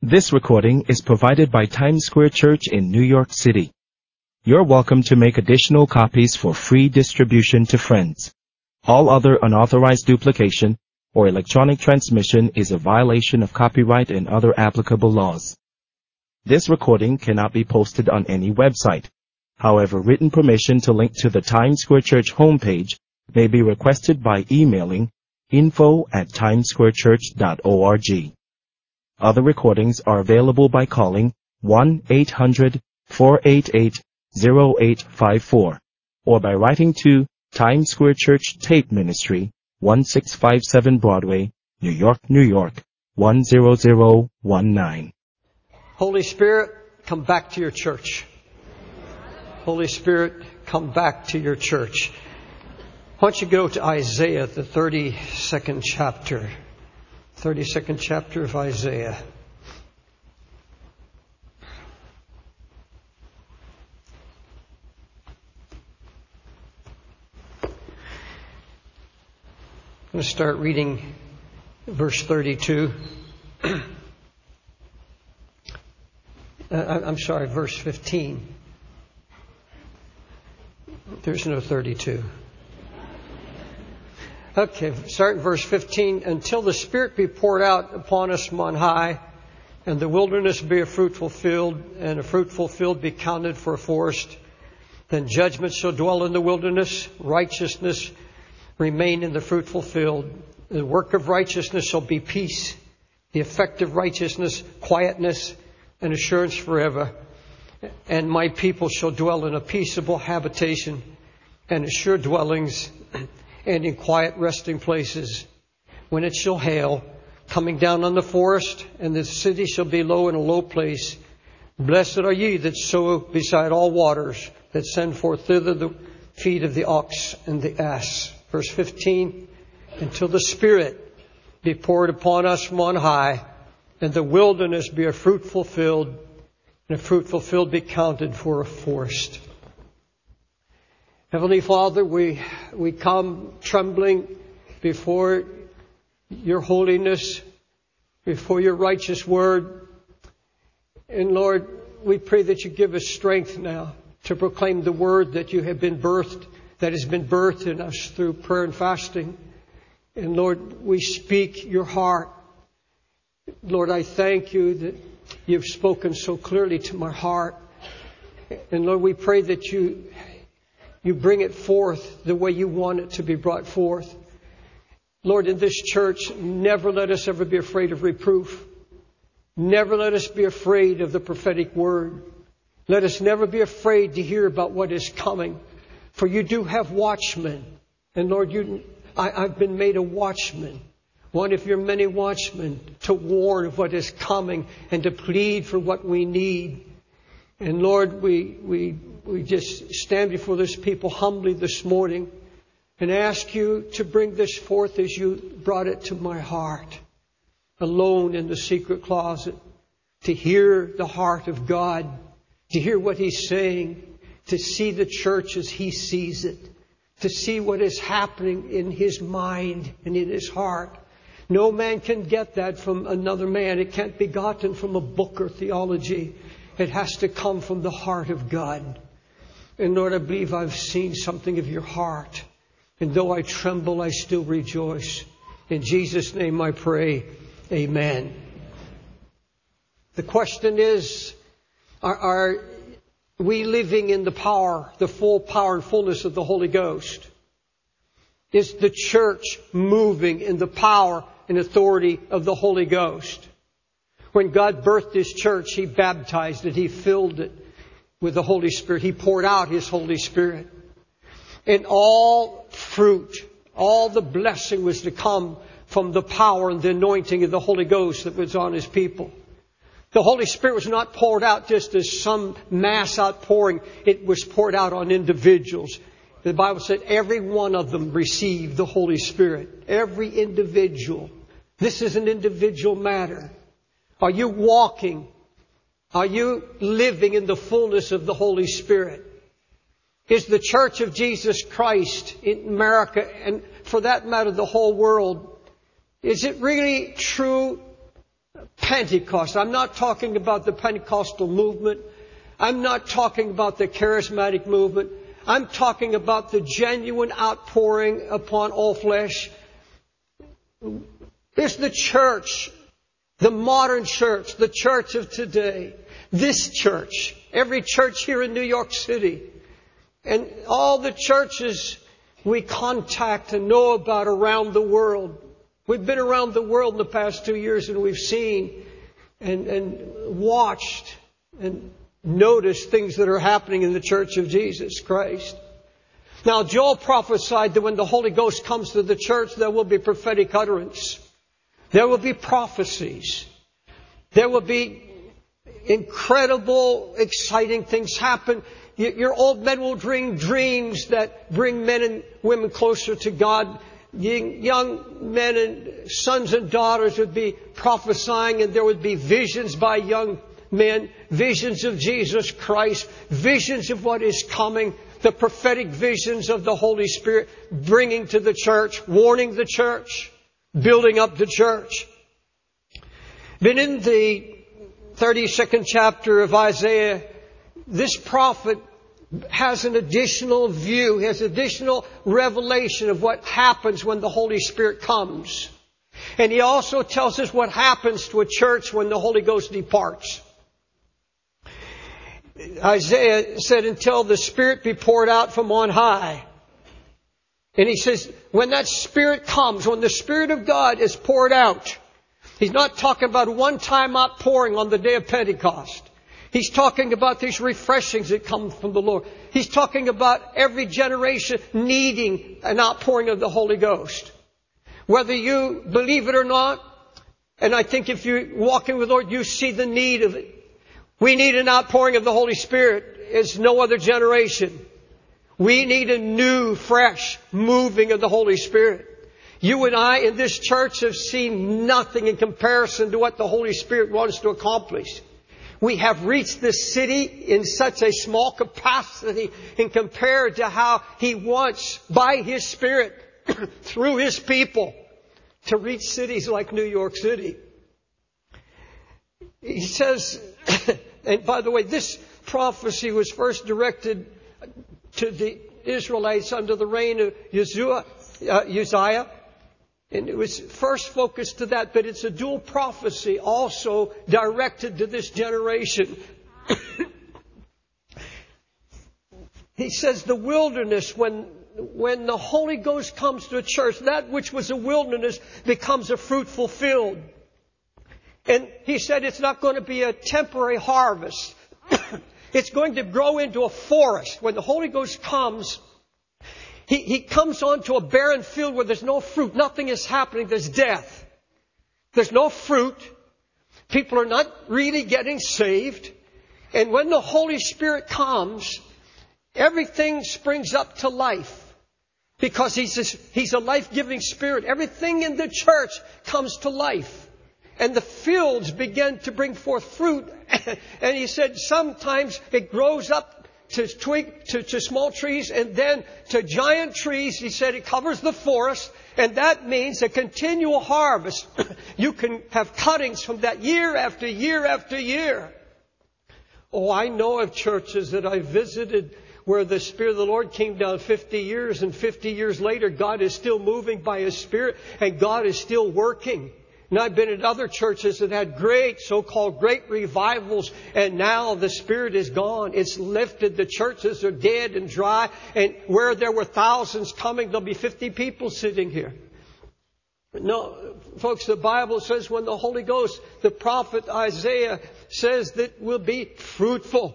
This recording is provided by Times Square Church in New York City. You're welcome to make additional copies for free distribution to friends. All other unauthorized duplication or electronic transmission is a violation of copyright and other applicable laws. This recording cannot be posted on any website. However, written permission to link to the Times Square Church homepage may be requested by emailing info@timessquarechurch.org. Other recordings are available by calling 1-800-488-0854 or by writing to Times Square Church Tape Ministry, 1657 Broadway, New York, New York, 10019. Holy Spirit, come back to your church. Holy Spirit, come back to your church. Why don't you go to Isaiah, the 32nd chapter. 32nd chapter of Isaiah. I'm going to start reading verse 32. Verse 15. There's no 32. Okay, start in verse 15. Until the Spirit be poured out upon us from on high, and the wilderness be a fruitful field, and a fruitful field be counted for a forest, then judgment shall dwell in the wilderness, righteousness remain in the fruitful field. The work of righteousness shall be peace, the effect of righteousness, quietness, and assurance forever. And my people shall dwell in a peaceable habitation, and assured dwellings, and in quiet resting places. When it shall hail, coming down on the forest, and the city shall be low in a low place. Blessed are ye that sow beside all waters, that send forth thither the feet of the ox and the ass. Verse 15, until the Spirit be poured upon us from on high, and the wilderness be a fruitful field, and a fruitful field be counted for a forest. Heavenly Father, we come trembling before your holiness, before your righteous word. And Lord, we pray that you give us strength now to proclaim the word that you have been birthed, that has been birthed in us through prayer and fasting. And Lord, we speak your heart. Lord, I thank you that you've spoken so clearly to my heart. And Lord, we pray that you bring it forth the way you want it to be brought forth. Lord, in this church, never let us ever be afraid of reproof. Never let us be afraid of the prophetic word. Let us never be afraid to hear about what is coming. For you do have watchmen. And Lord, I've been made a watchman. One of your many watchmen to warn of what is coming and to plead for what we need. And Lord, we just stand before this people humbly this morning and ask you to bring this forth as you brought it to my heart. Alone in the secret closet, to hear the heart of God, to hear what He's saying, to see the church as He sees it, to see what is happening in His mind and in His heart. No man can get that from another man. It can't be gotten from a book or theology. It has to come from the heart of God. And Lord, I believe I've seen something of your heart. And though I tremble, I still rejoice. In Jesus' name I pray. Amen. The question is, are we living in the power, the full power and fullness of the Holy Ghost? Is the church moving in the power and authority of the Holy Ghost? When God birthed His church, He baptized it. He filled it with the Holy Spirit. He poured out His Holy Spirit. And all fruit, all the blessing was to come from the power and the anointing of the Holy Ghost that was on His people. The Holy Spirit was not poured out just as some mass outpouring. It was poured out on individuals. The Bible said every one of them received the Holy Spirit. Every individual. This is an individual matter. Are you walking? Are you living in the fullness of the Holy Spirit? Is the Church of Jesus Christ in America, and for that matter the whole world, is it really true Pentecost. I'm not talking about the Pentecostal movement. I'm not talking about the charismatic movement. I'm talking about the genuine outpouring upon all flesh. It's the church, the modern church, the church of today. This church, every church here in New York City, and all the churches we contact and know about around the world. We've been around the world in the past 2 years, and we've seen and watched and noticed things that are happening in the Church of Jesus Christ. Now, Joel prophesied that when the Holy Ghost comes to the church, there will be prophetic utterance. There will be prophecies. There will be incredible, exciting things happen. Your old men will dream dreams that bring men and women closer to God. Young men and sons and daughters would be prophesying, and there would be visions by young men, visions of Jesus Christ, visions of what is coming, the prophetic visions of the Holy Spirit bringing to the church, warning the church, building up the church. Then in the 32nd chapter of Isaiah, this prophet has an additional view, has additional revelation of what happens when the Holy Spirit comes. And he also tells us what happens to a church when the Holy Ghost departs. Isaiah said, until the Spirit be poured out from on high. And he says, when that Spirit comes, when the Spirit of God is poured out, he's not talking about a one-time outpouring on the day of Pentecost. He's talking about these refreshings that come from the Lord. He's talking about every generation needing an outpouring of the Holy Ghost. Whether you believe it or not, and I think if you're walking with the Lord, you see the need of it. We need an outpouring of the Holy Spirit as no other generation. We need a new, fresh moving of the Holy Spirit. You and I in this church have seen nothing in comparison to what the Holy Spirit wants to accomplish. We have reached this city in such a small capacity in compared to how He wants, by His Spirit, through His people, to reach cities like New York City. He says, and by the way, this prophecy was first directed to the Israelites under the reign of Uzziah. And it was first focused to that, but it's a dual prophecy also directed to this generation. He says the wilderness, when the Holy Ghost comes to a church, that which was a wilderness becomes a fruitful field. And he said it's not going to be a temporary harvest. It's going to grow into a forest. When the Holy Ghost comes, He comes onto a barren field where there's no fruit. Nothing is happening. There's death. There's no fruit. People are not really getting saved. And when the Holy Spirit comes, everything springs up to life. Because He's a life-giving Spirit. Everything in the church comes to life. And the fields begin to bring forth fruit. And he said sometimes it grows up to small trees and then to giant trees. He said it covers the forest, and that means a continual harvest. You can have cuttings from that year after year after year. Oh, I know of churches that I visited where the Spirit of the Lord came down 50 years, and 50 years later God is still moving by His Spirit and God is still working. And I've been at other churches that had great, so-called great revivals, and now the Spirit is gone. It's lifted. The churches are dead and dry. And where there were thousands coming, there'll be 50 people sitting here. No, folks, the Bible says when the Holy Ghost, the prophet Isaiah says that we'll be fruitful.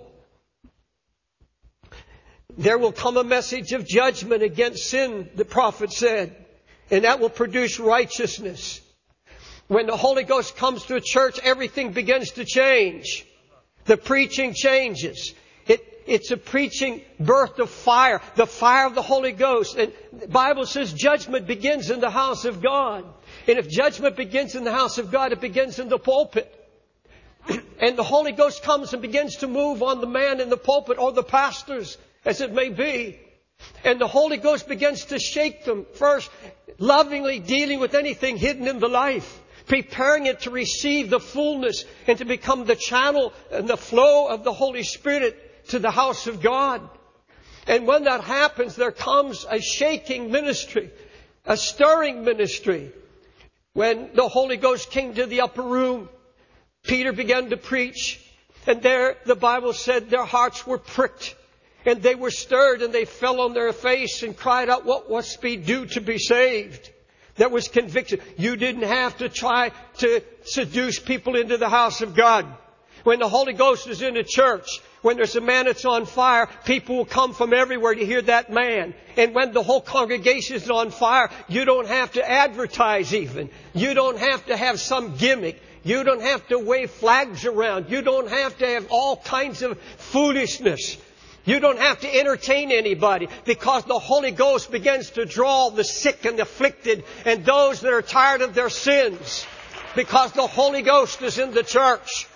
There will come a message of judgment against sin, the prophet said, and that will produce righteousness. When the Holy Ghost comes to a church, everything begins to change. The preaching changes. It's a preaching birth of fire, the fire of the Holy Ghost. And the Bible says judgment begins in the house of God. And if judgment begins in the house of God, it begins in the pulpit. And the Holy Ghost comes and begins to move on the man in the pulpit or the pastors, as it may be. And the Holy Ghost begins to shake them, first lovingly dealing with anything hidden in the life. preparing it to receive the fullness and to become the channel and the flow of the Holy Spirit to the house of God. And when that happens, there comes a shaking ministry, a stirring ministry. When the Holy Ghost came to the upper room, Peter began to preach. And there, the Bible said, their hearts were pricked. And they were stirred and they fell on their face and cried out, what must we do to be saved? There was conviction. You didn't have to try to seduce people into the house of God. When the Holy Ghost is in a church, when there's a man that's on fire, people will come from everywhere to hear that man. And when the whole congregation is on fire, you don't have to advertise even. You don't have to have some gimmick. You don't have to wave flags around. You don't have to have all kinds of foolishness. You don't have to entertain anybody, because the Holy Ghost begins to draw the sick and the afflicted and those that are tired of their sins, because the Holy Ghost is in the church.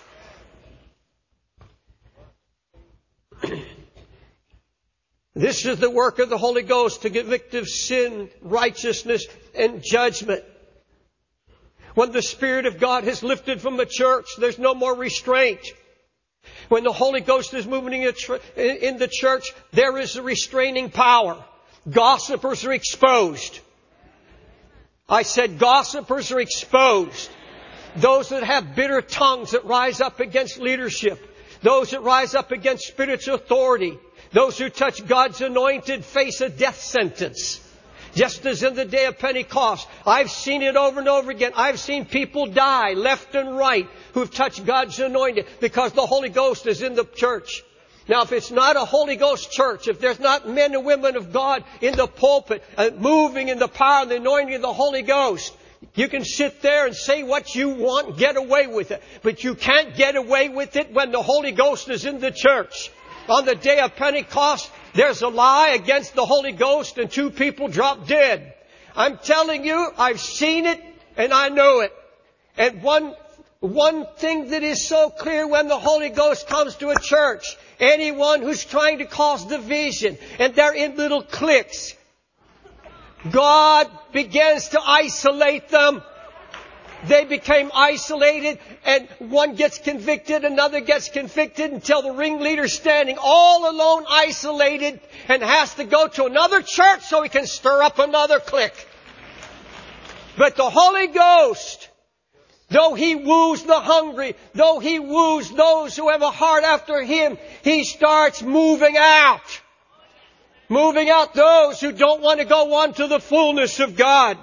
This is the work of the Holy Ghost, to convict of sin, righteousness, and judgment. When the Spirit of God has lifted from the church, there's no more restraint. When the Holy Ghost is moving in the church, there is a restraining power. Gossipers are exposed. I said gossipers are exposed. Those that have bitter tongues that rise up against leadership. Those that rise up against spiritual authority. Those who touch God's anointed face a death sentence. Just as in the day of Pentecost. I've seen it over and over again. I've seen people die left and right who've touched God's anointed because the Holy Ghost is in the church. Now, if it's not a Holy Ghost church, if there's not men and women of God in the pulpit moving in the power and the anointing of the Holy Ghost, you can sit there and say what you want and get away with it. But you can't get away with it when the Holy Ghost is in the church. On the day of Pentecost, there's a lie against the Holy Ghost and 2 people dropped dead. I'm telling you, I've seen it and I know it. And one thing that is so clear when the Holy Ghost comes to a church, anyone who's trying to cause division and they're in little cliques, God begins to isolate them. They became isolated, and one gets convicted, another gets convicted, until the ringleader's standing all alone, isolated, and has to go to another church so he can stir up another clique. But the Holy Ghost, though He woos the hungry, though He woos those who have a heart after Him, He starts moving out. Moving out those who don't want to go on to the fullness of God.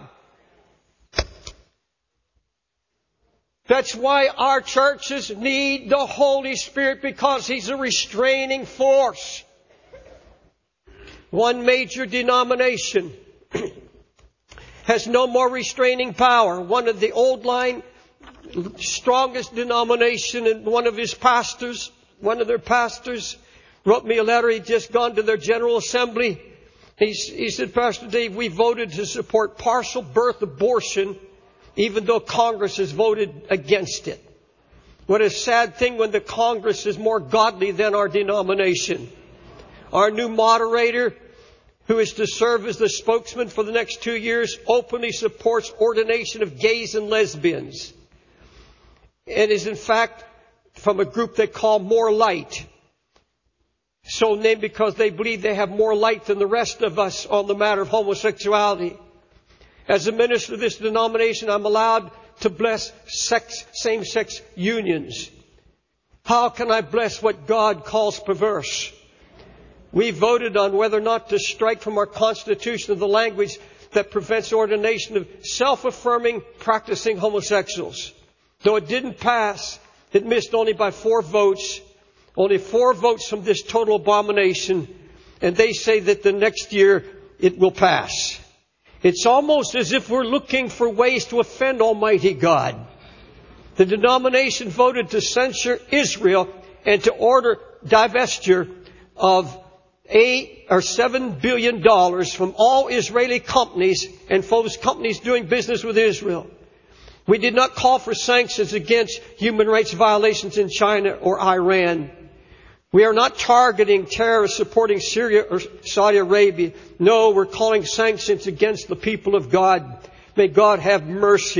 That's why our churches need the Holy Spirit, because He's a restraining force. One major denomination has no more restraining power. One of the old line, strongest denomination, and one of their pastors wrote me a letter. He'd just gone to their General Assembly. He said, Pastor Dave, we voted to support partial birth abortion, even though Congress has voted against it. What a sad thing when the Congress is more godly than our denomination. Our new moderator, who is to serve as the spokesman for the next 2 years, openly supports ordination of gays and lesbians. And is in fact from a group they call More Light. So named because they believe they have more light than the rest of us on the matter of homosexuality. As a minister of this denomination, I'm allowed to bless same-sex unions. How can I bless what God calls perverse? We voted on whether or not to strike from our Constitution the language that prevents ordination of self-affirming, practicing homosexuals. Though it didn't pass, it missed only by 4 votes. Only 4 votes from this total abomination. And they say that the next year it will pass. It's almost as if we're looking for ways to offend Almighty God. The denomination voted to censure Israel and to order divestiture of $7 billion from all Israeli companies and those companies doing business with Israel. We did not call for sanctions against human rights violations in China or Iran. We are not targeting terrorists supporting Syria or Saudi Arabia. No, we're calling sanctions against the people of God. May God have mercy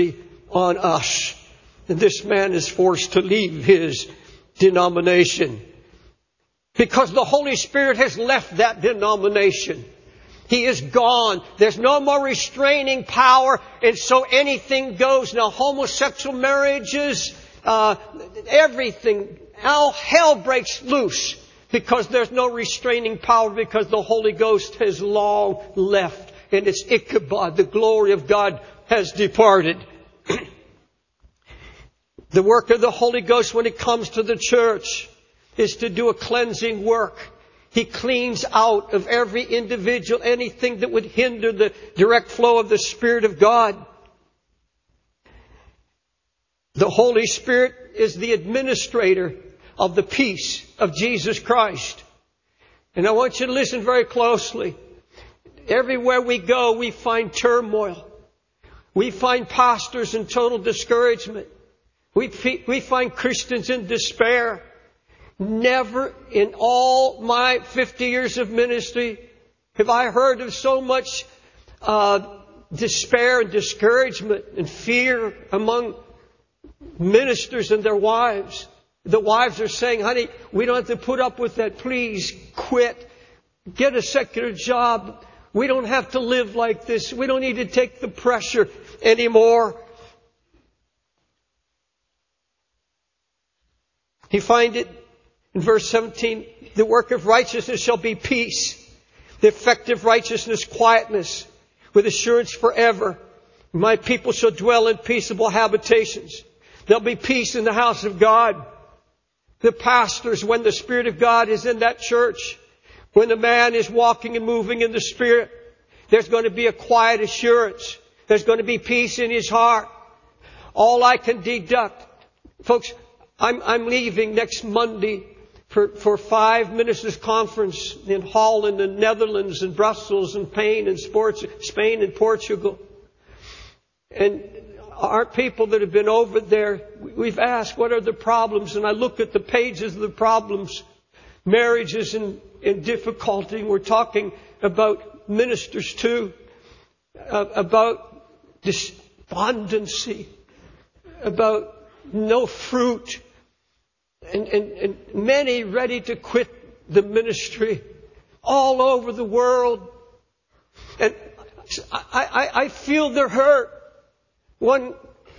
on us. And this man is forced to leave his denomination because the Holy Spirit has left that denomination. He is gone. There's no more restraining power, and so anything goes. Now, homosexual marriages, everything, all hell breaks loose because there's no restraining power, because the Holy Ghost has long left, and it's Ichabod. The glory of God has departed. The work of the Holy Ghost when it comes to the church is to do a cleansing work. He cleans out of every individual anything that would hinder the direct flow of the Spirit of God. The Holy Spirit is the administrator of the peace of Jesus Christ. And I want you to listen very closely. Everywhere we go, we find turmoil. We find pastors in total discouragement. We find Christians in despair. Never in all my 50 years of ministry have I heard of so much despair and discouragement and fear among ministers and their wives. The wives are saying, honey, we don't have to put up with that. Please quit. Get a secular job. We don't have to live like this. We don't need to take the pressure anymore. You find it in verse 17, the work of righteousness shall be peace. The effect of righteousness, quietness, with assurance forever. My people shall dwell in peaceable habitations. There'll be peace in the house of God. The pastors, when the Spirit of God is in that church, when the man is walking and moving in the Spirit, there's going to be a quiet assurance. There's going to be peace in his heart. All I can deduct, folks, I'm leaving next Monday for 5 ministers' conference in Holland and Netherlands and Brussels and Spain and Portugal. And our people that have been over there, we've asked, what are the problems? And I look at the pages of the problems. Marriages in difficulty. We're talking about ministers too. About despondency. About no fruit. And many ready to quit the ministry all over the world. And I feel their hurt. One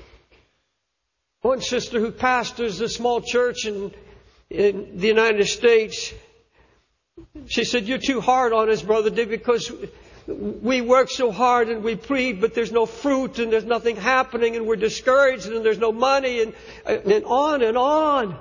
sister who pastors a small church in the United States, she said, you're too hard on us, Brother Dick, because we work so hard and we plead, but there's no fruit and there's nothing happening and we're discouraged and there's no money and on and on.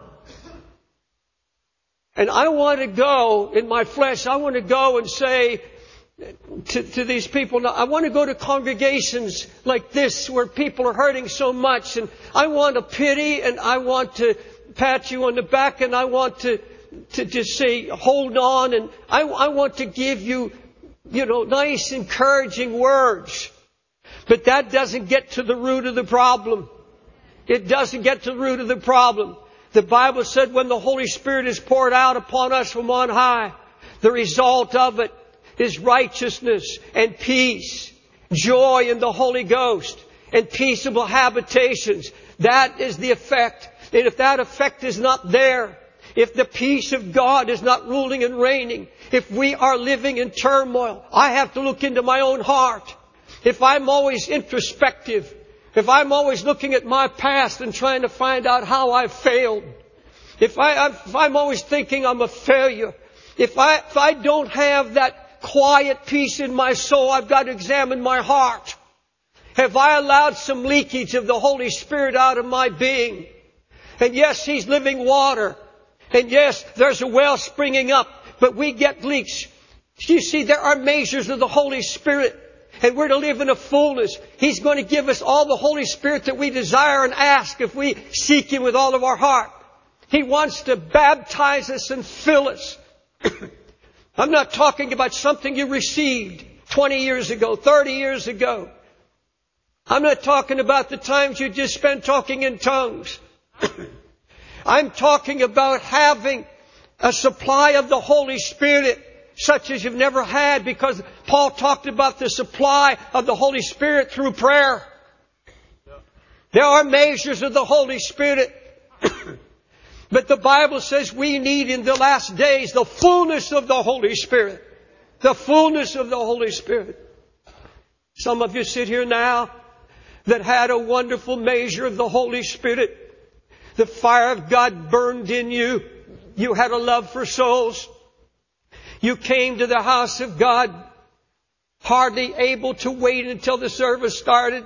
And I want to go in my flesh, I want to go and say to these people, I want to go to congregations like this where people are hurting so much, and I want to pity and I want to pat you on the back and I want to just say, hold on, and I want to give you, nice encouraging words. But that doesn't get to the root of the problem. It doesn't get to the root of the problem. The Bible said when the Holy Spirit is poured out upon us from on high, the result of it is righteousness and peace, joy in the Holy Ghost, and peaceable habitations. That is the effect. And if that effect is not there, if the peace of God is not ruling and reigning, if we are living in turmoil, I have to look into my own heart. If I'm always introspective, if I'm always looking at my past and trying to find out how I failed, if I'm always thinking I'm a failure, if I don't have that quiet peace in my soul, I've got to examine my heart. Have I allowed some leakage of the Holy Spirit out of my being? And yes, He's living water. And yes, there's a well springing up, but we get leaks. You see, there are measures of the Holy Spirit. And we're to live in a fullness. He's going to give us all the Holy Spirit that we desire and ask if we seek Him with all of our heart. He wants to baptize us and fill us. I'm not talking about something you received 20 years ago, 30 years ago. I'm not talking about the times you just spent talking in tongues. I'm talking about having a supply of the Holy Spirit such as you've never had, because Paul talked about the supply of the Holy Spirit through prayer. There are measures of the Holy Spirit. But the Bible says we need in the last days the fullness of the Holy Spirit. The fullness of the Holy Spirit. Some of you sit here now that had a wonderful measure of the Holy Spirit. The fire of God burned in you. You had a love for souls. You came to the house of God hardly able to wait until the service started.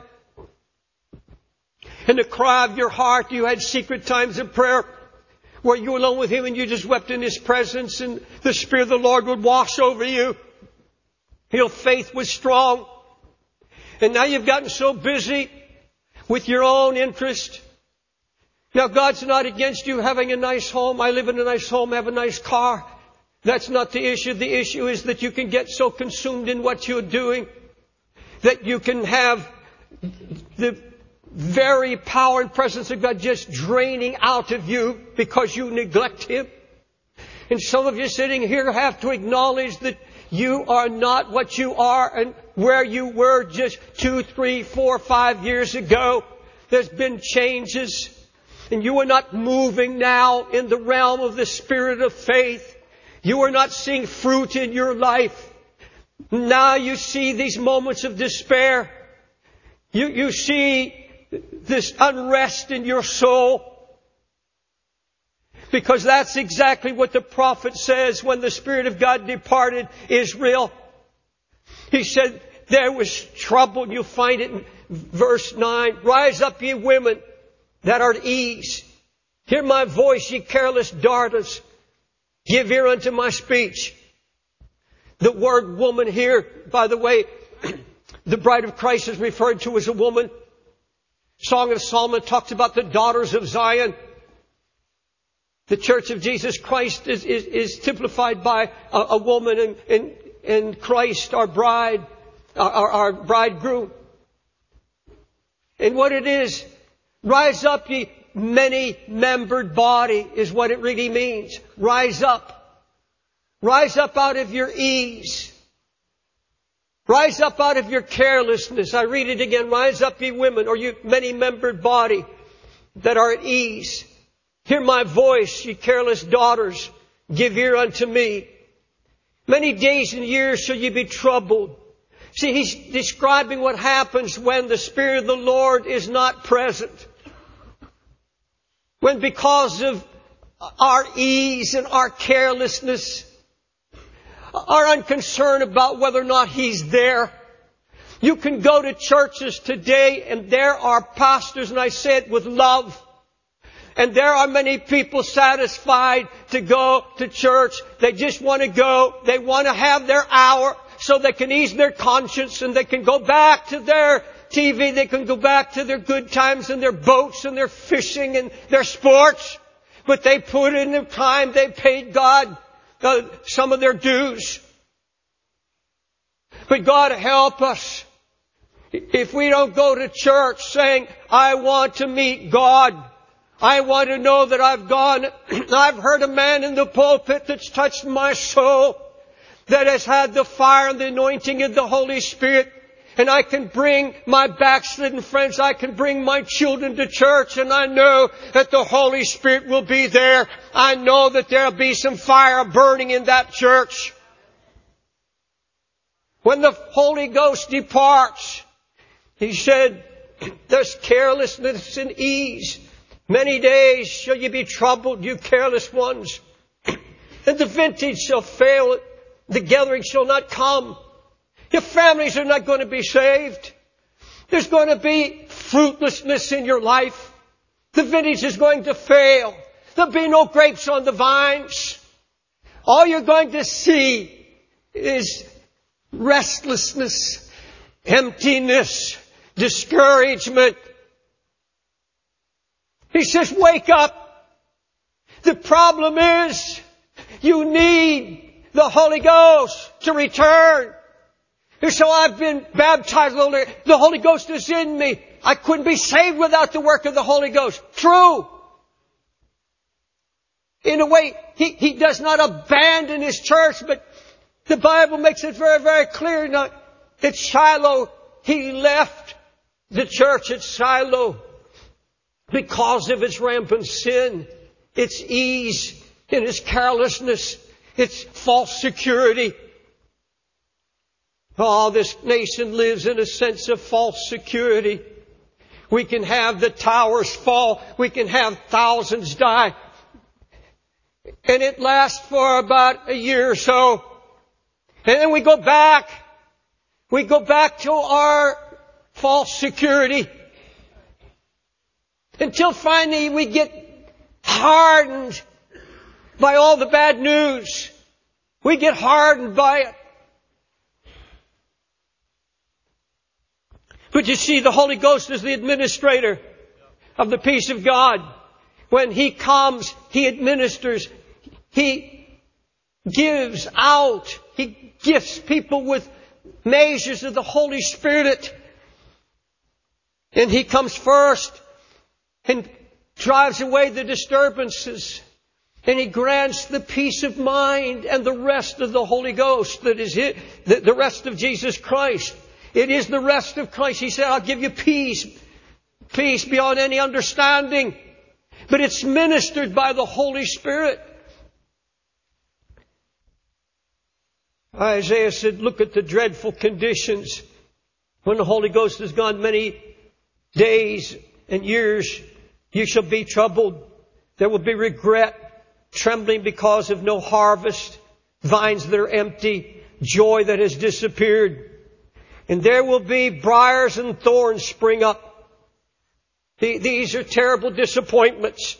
In the cry of your heart, you had secret times of prayer where you were alone with Him and you just wept in His presence, and the Spirit of the Lord would wash over you. Your faith was strong. And now you've gotten so busy with your own interest. Now God's not against you having a nice home. I live in a nice home, I have a nice car. That's not the issue. The issue is that you can get so consumed in what you're doing that you can have the very power and presence of God just draining out of you because you neglect Him. And some of you sitting here have to acknowledge that you are not what you are and where you were just 2, 3, 4, 5 years ago. There's been changes. And you are not moving now in the realm of the spirit of faith. You are not seeing fruit in your life. Now you see these moments of despair. You see this unrest in your soul. Because that's exactly what the prophet says when the Spirit of God departed Israel. He said there was trouble. You'll find it in verse 9. Rise up, ye women that are at ease. Hear my voice, ye careless daughters. Give ear unto my speech. The word woman here, by the way, the bride of Christ is referred to as a woman. Song of Solomon talks about the daughters of Zion. The Church of Jesus Christ is typified by a woman, and Christ, our bride, our bridegroom. And what it is, rise up, ye many-membered body, is what it really means. Rise up. Rise up out of your ease. Rise up out of your carelessness. I read it again. Rise up, ye women, or you many-membered body that are at ease. Hear my voice, ye careless daughters. Give ear unto me. Many days and years shall ye be troubled. See, he's describing what happens when the Spirit of the Lord is not present. When because of our ease and our carelessness, our unconcern about whether or not He's there. You can go to churches today and there are pastors, and I say it with love, and there are many people satisfied to go to church. They just want to go. They want to have their hour so they can ease their conscience and they can go back to their TV. They can go back to their good times and their boats and their fishing and their sports. But they put in the time. They paid God some of their dues. But God help us if we don't go to church saying, I want to meet God. I want to know that I've gone. I've heard a man in the pulpit that's touched my soul, that has had the fire and the anointing of the Holy Spirit. And I can bring my backslidden friends, I can bring my children to church, and I know that the Holy Spirit will be there. I know that there'll be some fire burning in that church. When the Holy Ghost departs, He said, there's carelessness and ease. Many days shall you be troubled, you careless ones. And the vintage shall fail, the gathering shall not come. Your families are not going to be saved. There's going to be fruitlessness in your life. The vintage is going to fail. There'll be no grapes on the vines. All you're going to see is restlessness, emptiness, discouragement. He says, wake up. The problem is you need the Holy Ghost to return. And so I've been baptized. The Holy Ghost is in me. I couldn't be saved without the work of the Holy Ghost. True. In a way, He does not abandon His church, but the Bible makes it very, very clear. Now, at Shiloh, He left the church at Shiloh. because of its rampant sin, its ease, and its carelessness, its false security. Oh, this nation lives in a sense of false security. We can have the towers fall. We can have thousands die. And it lasts for about a year or so. And then we go back. We go back to our false security. Until finally we get hardened by all the bad news. We get hardened by it. But you see, the Holy Ghost is the administrator of the peace of God. When He comes, He administers. He gives out. He gifts people with measures of the Holy Spirit. And He comes first and drives away the disturbances. And He grants the peace of mind and the rest of the Holy Ghost, that is it, the rest of Jesus Christ. It is the rest of Christ. He said, I'll give you peace. Peace beyond any understanding. But it's ministered by the Holy Spirit. Isaiah said, look at the dreadful conditions. When the Holy Ghost has gone many days and years, you shall be troubled. There will be regret, trembling because of no harvest, vines that are empty, joy that has disappeared. And there will be briars and thorns spring up. These are terrible disappointments.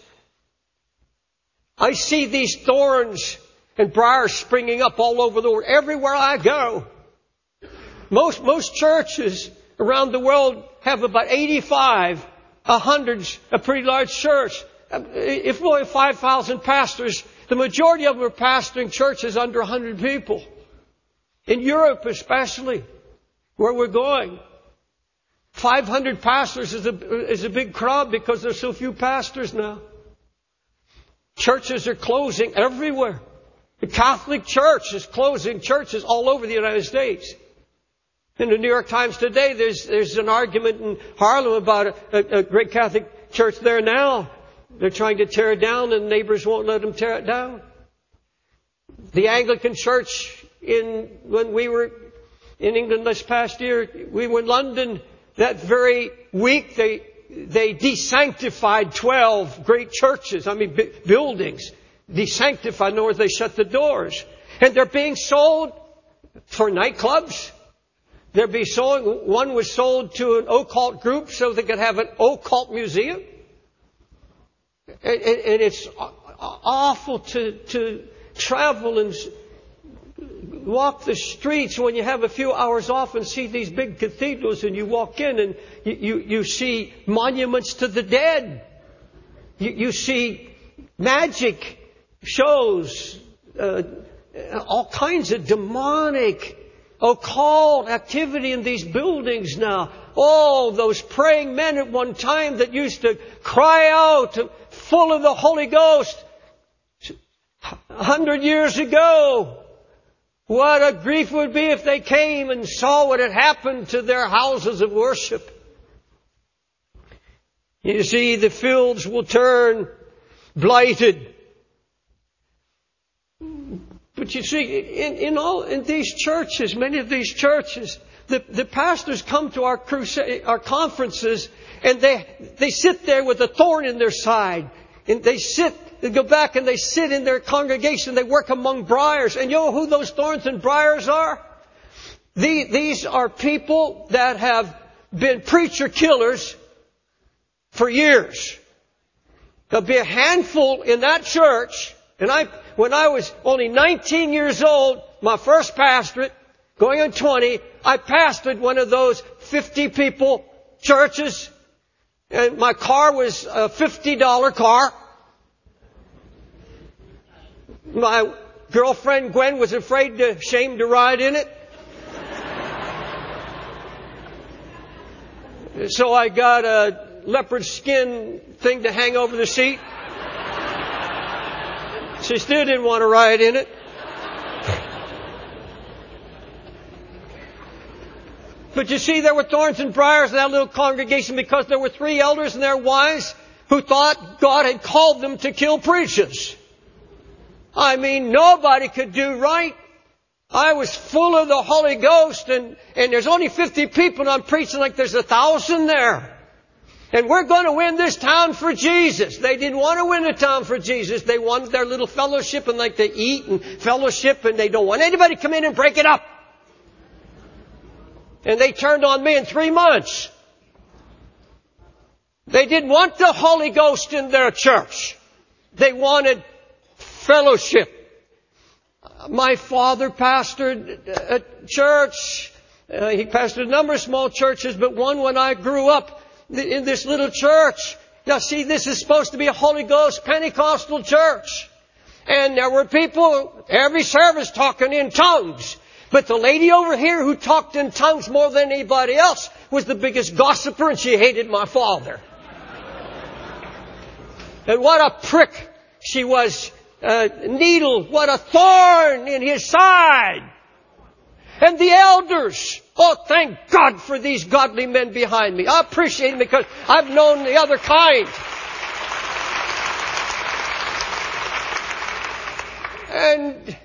I see these thorns and briars springing up all over the world, everywhere I go. Most churches around the world have about 85, 100's a pretty large church. If we have 5,000 pastors, the majority of them are pastoring churches under 100 people. In Europe especially, where we're going, 500 pastors is a big crowd because there's so few pastors now. Churches are closing everywhere. The Catholic Church is closing churches all over the United States. In the New York Times today, there's an argument in Harlem about a great Catholic church there now. They're trying to tear it down and neighbors won't let them tear it down. The Anglican Church, when we were in England this past year, we were in London that very week. They desanctified 12 great churches. Buildings. Desanctified. In other words, they shut the doors. And they're being sold for nightclubs. They're being sold. One was sold to an occult group so they could have an occult museum. And it's awful to travel and walk the streets when you have a few hours off and see these big cathedrals, and you walk in and you see monuments to the dead. You see magic shows, all kinds of demonic, occult activity in these buildings now. Oh, those praying men at one time that used to cry out, full of the Holy Ghost, 100 years ago. What a grief it would be if they came and saw what had happened to their houses of worship. You see, the fields will turn blighted. But you see, in these churches, many of these churches, the pastors come to our conferences, and they sit there with a thorn in their side, and they go back and they sit in their congregation. They work among briars. And you know who those thorns and briars are? These are people that have been preacher killers for years. There'll be a handful in that church. And when I was only 19 years old, my first pastorate, going on 20, I pastored one of those 50 people churches. And my car was a $50 car. My girlfriend Gwen was ashamed to ride in it. So I got a leopard skin thing to hang over the seat. She still didn't want to ride in it. But you see, there were thorns and briars in that little congregation because there were 3 elders and their wives who thought God had called them to kill preachers. I mean, nobody could do right. I was full of the Holy Ghost, and there's only 50 people, and I'm preaching like there's 1,000 there. And we're going to win this town for Jesus. They didn't want to win the town for Jesus. They wanted their little fellowship and like to eat and fellowship, and they don't want anybody to come in and break it up. And they turned on me in 3 months. They didn't want the Holy Ghost in their church. They wanted fellowship. My father pastored a church. He pastored a number of small churches, but one when I grew up in this little church. Now see, this is supposed to be a Holy Ghost Pentecostal church. And there were people every service talking in tongues. But the lady over here who talked in tongues more than anybody else was the biggest gossiper, and she hated my father. And what a prick she was. Needle, what a thorn in his side. And the elders, oh, thank God for these godly men behind me. I appreciate them because I've known the other kind. And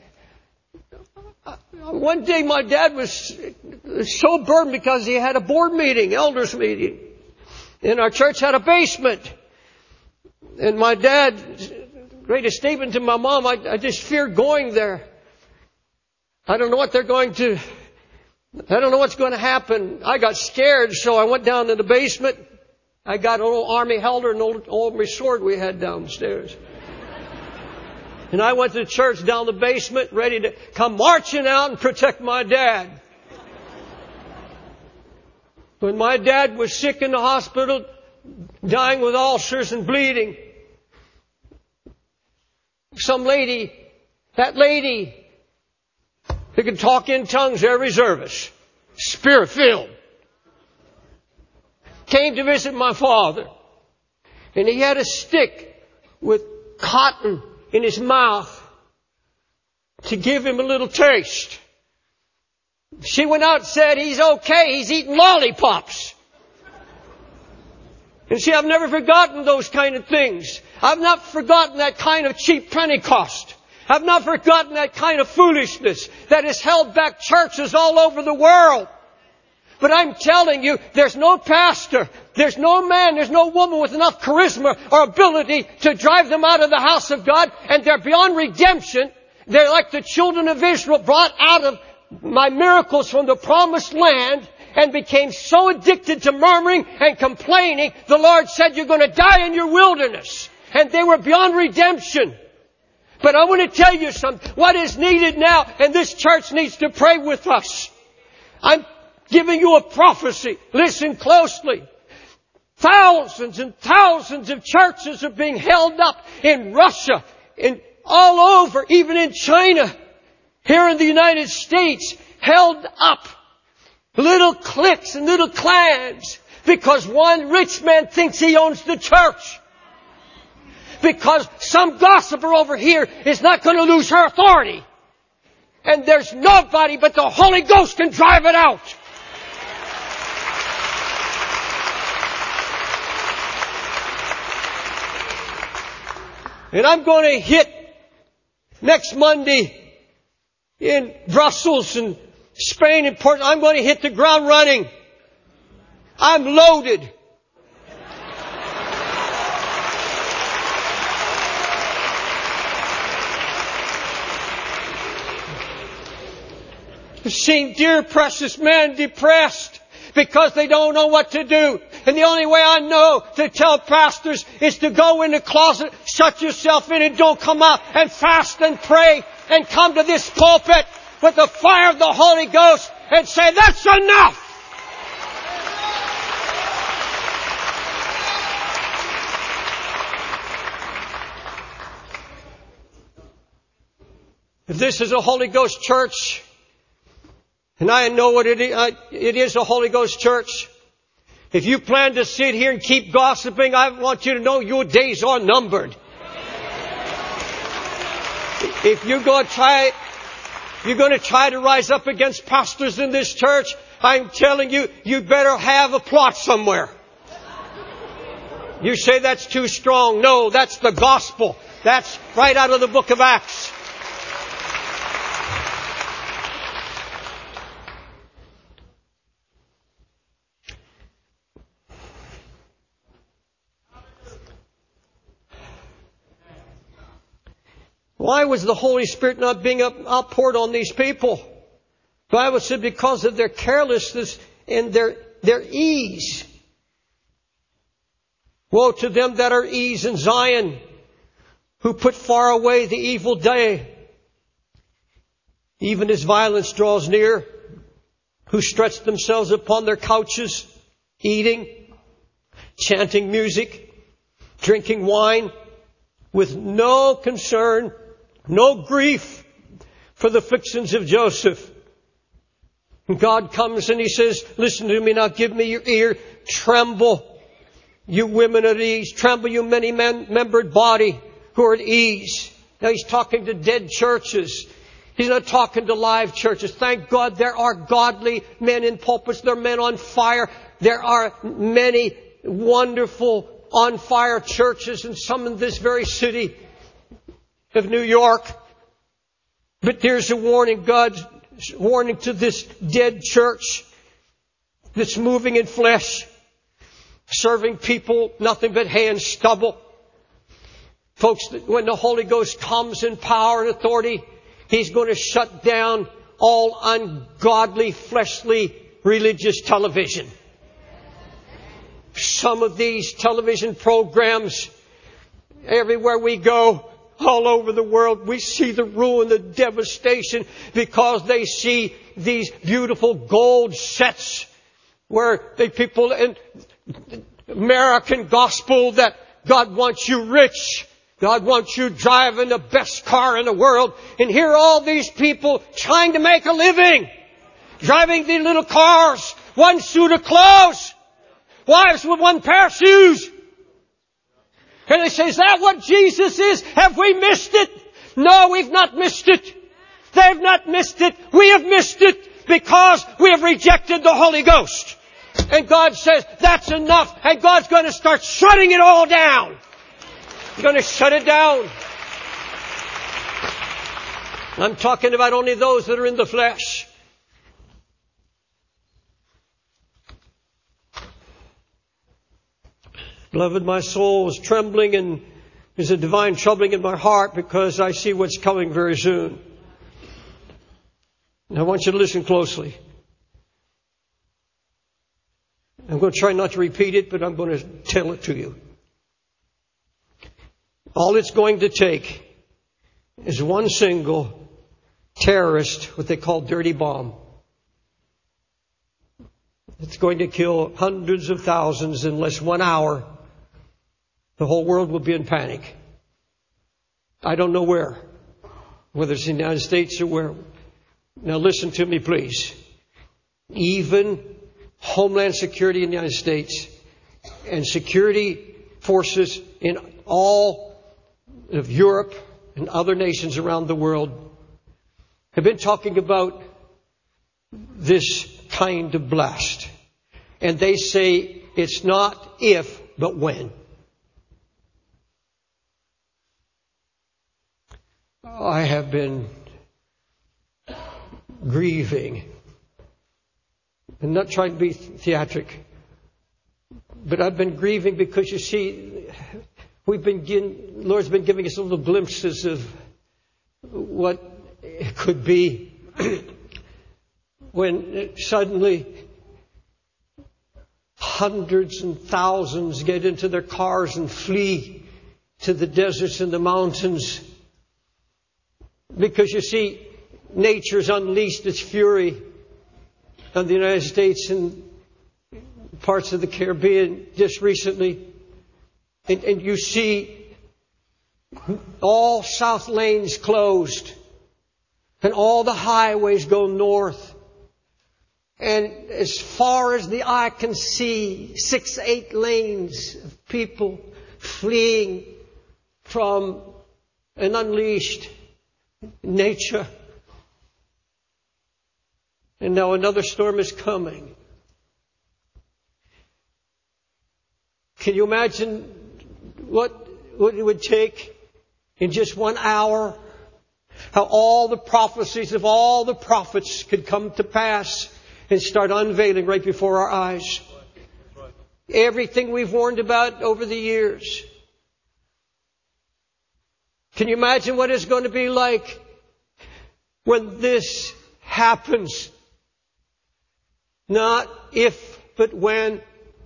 one day my dad was so burdened because he had a board meeting, elders meeting. And our church had a basement. And my dad made a statement to my mom, I just fear going there. I don't know what they're going to, I don't know what's going to happen. I got scared, so I went down to the basement. I got an old army helter and an old army sword we had downstairs. And I went to church down the basement, ready to come marching out and protect my dad. When my dad was sick in the hospital, dying with ulcers and bleeding, some lady, that lady who could talk in tongues every service, Spirit-filled, came to visit my father. And he had a stick with cotton in his mouth to give him a little taste. She went out and said, he's okay, he's eating lollipops. And see, I've never forgotten those kind of things. I've not forgotten that kind of cheap Pentecost. I've not forgotten that kind of foolishness that has held back churches all over the world. But I'm telling you, there's no pastor, there's no man, there's no woman with enough charisma or ability to drive them out of the house of God, and they're beyond redemption. They're like the children of Israel brought out of my miracles from the promised land and became so addicted to murmuring and complaining, the Lord said, you're going to die in your wilderness. And they were beyond redemption. But I want to tell you something. What is needed now, and this church needs to pray with us. I'm giving you a prophecy. Listen closely. Thousands and thousands of churches are being held up in Russia, in all over, even in China, here in the United States, held up. Little cliques and little clans, because one rich man thinks he owns the church. Because some gossiper over here is not going to lose her authority. And there's nobody but the Holy Ghost can drive it out. And I'm going to hit next Monday in Brussels and Spain and Portugal. I'm going to hit the ground running. I'm loaded. I've seen dear precious men depressed because they don't know what to do. And the only way I know to tell pastors is to go in the closet, shut yourself in and don't come out, and fast and pray and come to this pulpit with the fire of the Holy Ghost and say, that's enough! If this is a Holy Ghost church, and I know what it is a Holy Ghost church. If you plan to sit here and keep gossiping, I want you to know your days are numbered. If you're going to try to rise up against pastors in this church, I'm telling you, you better have a plot somewhere. You say that's too strong. No, that's the gospel. That's right out of the book of Acts. Why was the Holy Spirit not being outpoured on these people? The Bible said because of their carelessness and their ease. Woe to them that are ease in Zion, who put far away the evil day, even as violence draws near, who stretch themselves upon their couches, eating, chanting music, drinking wine, with no concern, no grief for the afflictions of Joseph. And God comes and He says, listen to me now, give me your ear, tremble, you women at ease, tremble, you many-membered body who are at ease. Now He's talking to dead churches. He's not talking to live churches. Thank God there are godly men in pulpits. There are men on fire. There are many wonderful on fire churches, and some in this very city of New York. But there's a warning, God's warning to this dead church that's moving in flesh, serving people nothing but hay and stubble. Folks, when the Holy Ghost comes in power and authority, He's going to shut down all ungodly, fleshly, religious television. Some of these television programs, everywhere we go, all over the world, we see the ruin, the devastation, because they see these beautiful gold sets where the people in American gospel that God wants you rich. God wants you driving the best car in the world. And here are all these people trying to make a living, driving these little cars, one suit of clothes, wives with one pair of shoes. And they say, is that what Jesus is? Have we missed it? No, we've not missed it. They've not missed it. We have missed it because we have rejected the Holy Ghost. And God says, that's enough. And God's going to start shutting it all down. He's going to shut it down. I'm talking about only those that are in the flesh. Beloved, my soul is trembling and there's a divine troubling in my heart because I see what's coming very soon. And I want you to listen closely. I'm going to try not to repeat it, but I'm going to tell it to you. All it's going to take is one single terrorist, what they call dirty bomb. It's going to kill hundreds of thousands in less 1 hour. The whole world will be in panic. I don't know where. Whether it's in the United States or where. Now listen to me, please. Even Homeland Security in the United States and security forces in all of Europe and other nations around the world have been talking about this kind of blast. And they say it's not if, but when. I have been grieving. I'm not trying to be theatric, but I've been grieving because you see, Lord's been giving us little glimpses of what it could be when suddenly hundreds and thousands get into their cars and flee to the deserts and the mountains. Because you see, nature's unleashed its fury on the United States and parts of the Caribbean just recently. And you see all south lanes closed and all the highways go north. And as far as the eye can see, 6-8 lanes of people fleeing from an unleashed nature. And now another storm is coming. Can you imagine what it would take in just 1 hour? How all the prophecies of all the prophets could come to pass and start unveiling right before our eyes. Everything we've warned about over the years. Can you imagine what it's going to be like when this happens? Not if, but when.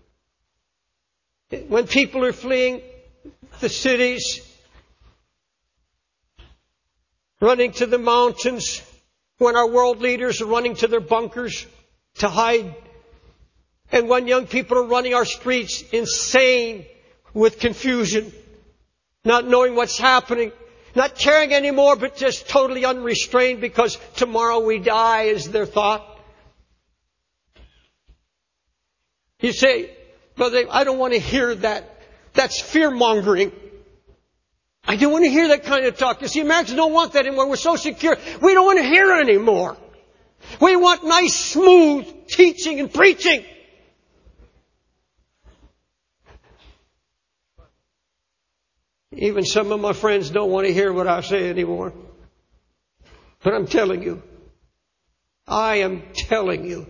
When people are fleeing the cities, running to the mountains, when our world leaders are running to their bunkers to hide, and when young people are running our streets insane with confusion, not knowing what's happening, not caring anymore, but just totally unrestrained because tomorrow we die is their thought. You say, brother, I don't want to hear that. That's fear-mongering. I don't want to hear that kind of talk. You see, Americans don't want that anymore. We're so secure. We don't want to hear it anymore. We want nice, smooth teaching and preaching. Even some of my friends don't want to hear what I say anymore. But I'm telling you. I am telling you.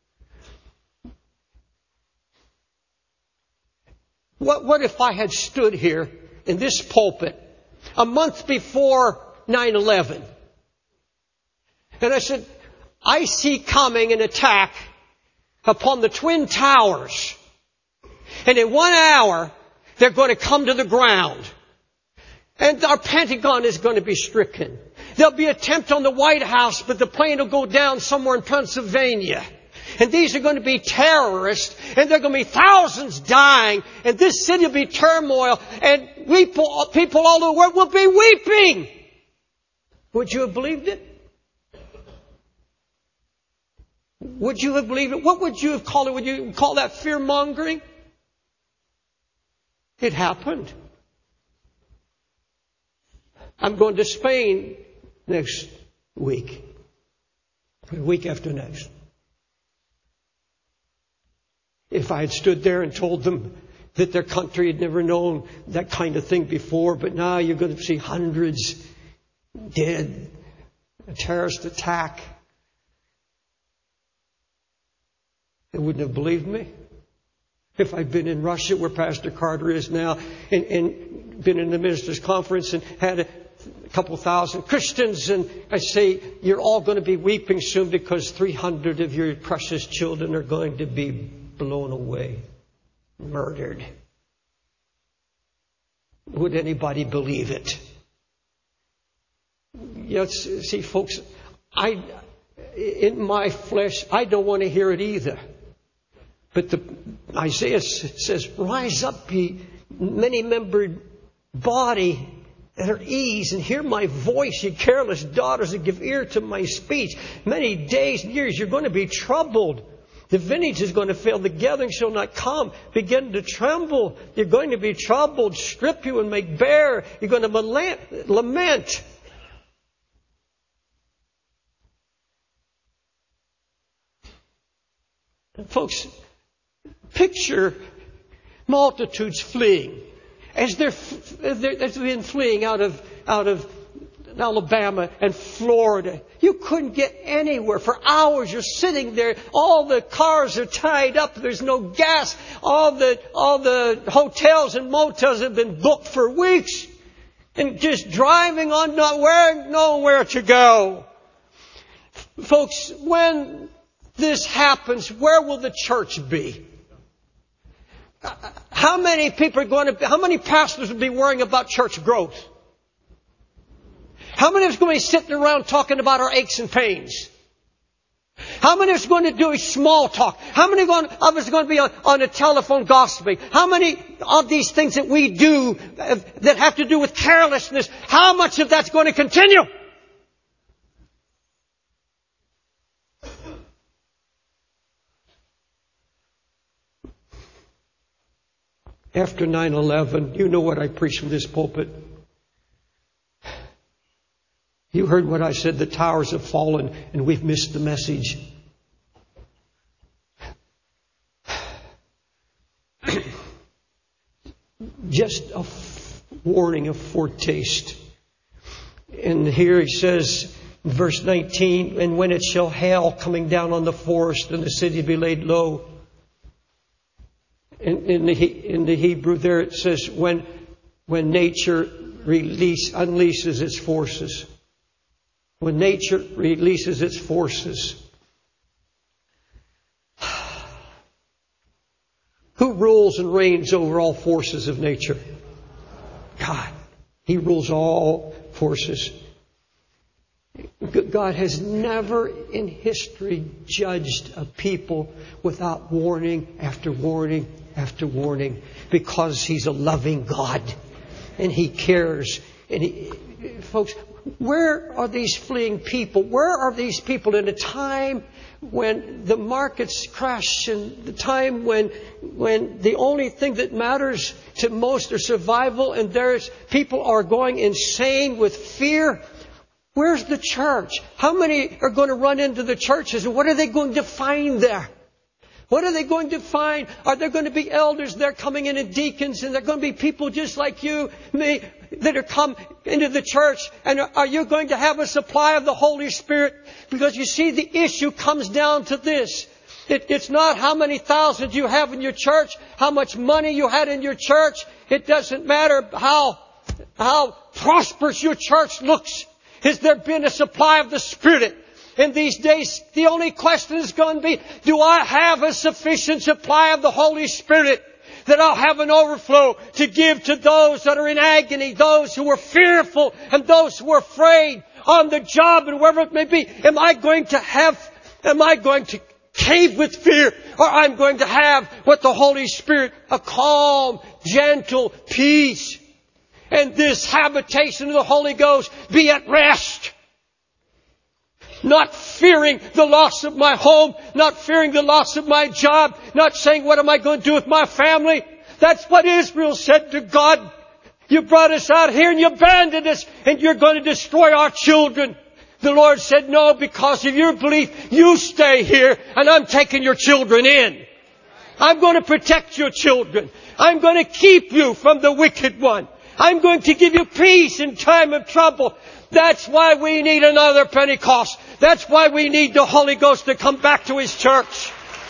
What if I had stood here in this pulpit a month before 9/11 and I said, I see coming an attack upon the Twin Towers, and in 1 hour they're going to come to the ground and our Pentagon is going to be stricken. There'll be an attempt on the White House, but the plane will go down somewhere in Pennsylvania. And these are going to be terrorists, and there are going to be thousands dying, and this city will be turmoil, and people all over the world will be weeping. Would you have believed it? Would you have believed it? What would you have called it? Would you call that fear-mongering? It happened. I'm going to Spain next week. The week after next. If I had stood there and told them that their country had never known that kind of thing before, but now you're going to see hundreds dead, a terrorist attack, they wouldn't have believed me. If I'd been in Russia, where Pastor Carter is now, and been in the ministers' conference and had a couple thousand Christians, and I say, you're all going to be weeping soon because 300 of your precious children are going to be blown away, murdered. Would anybody believe it? Yes, see, folks, in my flesh, I don't want to hear it either. But Isaiah says, rise up, ye many-membered body, at her ease, and hear my voice, ye careless daughters, and give ear to my speech. Many days and years you're going to be troubled. The vintage is going to fail. The gathering shall not come. Begin to tremble. You're going to be troubled. Strip you and make bare. You're going to lament. Folks, picture multitudes fleeing. As they've been fleeing out of Alabama and Florida. You couldn't get anywhere. For hours you're sitting there. All the cars are tied up. There's no gas. All the hotels and motels have been booked for weeks. And just driving on, not knowing where to go. Folks, when this happens, where will the church be? How many pastors will be worrying about church growth? How many of us are going to be sitting around talking about our aches and pains? How many of us are going to do small talk? How many of us are going to be on a telephone gossiping? How many of these things that we do that have to do with carelessness, how much of that's going to continue? After 9/11, you know what I preached from this pulpit. You heard what I said, the towers have fallen and we've missed the message. just a warning, a foretaste. And here he says, in verse 19, and when it shall hail coming down on the forest and the city be laid low. In the Hebrew there it says, when nature unleashes its forces. When nature releases its forces. Who rules and reigns over all forces of nature? God. He rules all forces. God has never in history judged a people without warning after warning after warning, because He's a loving God and He cares. And folks, where are these fleeing people? Where are these people in a time when the markets crash and the time when the only thing that matters to most are survival, and people are going insane with fear? Where's the church? How many are going to run into the churches, and what are they going to find there? What are they going to find? Are there going to be elders there coming in and deacons, and there are going to be people just like you, me, that are come into the church? And are you going to have a supply of the Holy Spirit? Because you see, the issue comes down to this. It's not how many thousands you have in your church, how much money you had in your church. It doesn't matter how prosperous your church looks. Has there been a supply of the Spirit? In these days, the only question is going to be, do I have a sufficient supply of the Holy Spirit that I'll have an overflow to give to those that are in agony, those who are fearful, and those who are afraid on the job and wherever it may be? Am I going to cave with fear, or I'm going to have what the Holy Spirit, a calm, gentle peace, and this habitation of the Holy Ghost be at rest? Not fearing the loss of my home, not fearing the loss of my job, not saying, what am I going to do with my family? That's what Israel said to God. You brought us out here and you abandoned us, and you're going to destroy our children. The Lord said, no, because of your belief, you stay here, and I'm taking your children in. I'm going to protect your children. I'm going to keep you from the wicked one. I'm going to give you peace in time of trouble. That's why we need another Pentecost. That's why we need the Holy Ghost to come back to His church.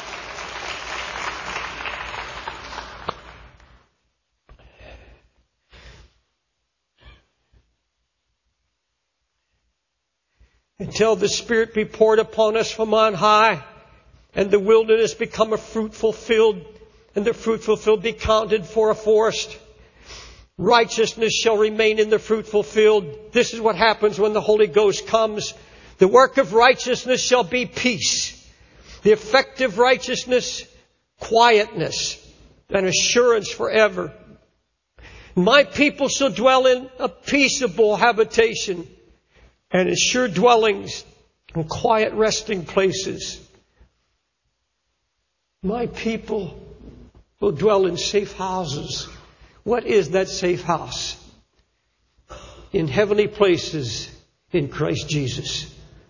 Until the Spirit be poured upon us from on high, and the wilderness become a fruitful field, and the fruitful field be counted for a forest. Righteousness shall remain in the fruitful field. This is what happens when the Holy Ghost comes. The work of righteousness shall be peace. The effect of righteousness, quietness and assurance forever. My people shall dwell in a peaceable habitation and assured dwellings and quiet resting places. My people will dwell in safe houses. What is that safe house? In heavenly places in Christ Jesus.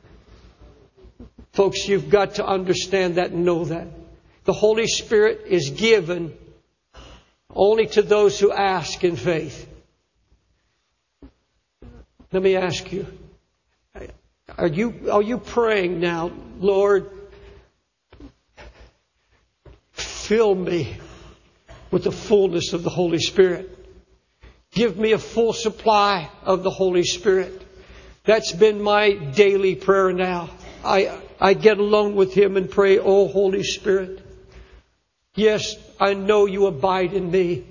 Folks, you've got to understand that and know that. The Holy Spirit is given only to those who ask in faith. Let me ask you, are you praying now, Lord, fill me with the fullness of the Holy Spirit. Give me a full supply of the Holy Spirit. That's been my daily prayer now. I get alone with Him and pray, oh Holy Spirit, yes, I know you abide in me,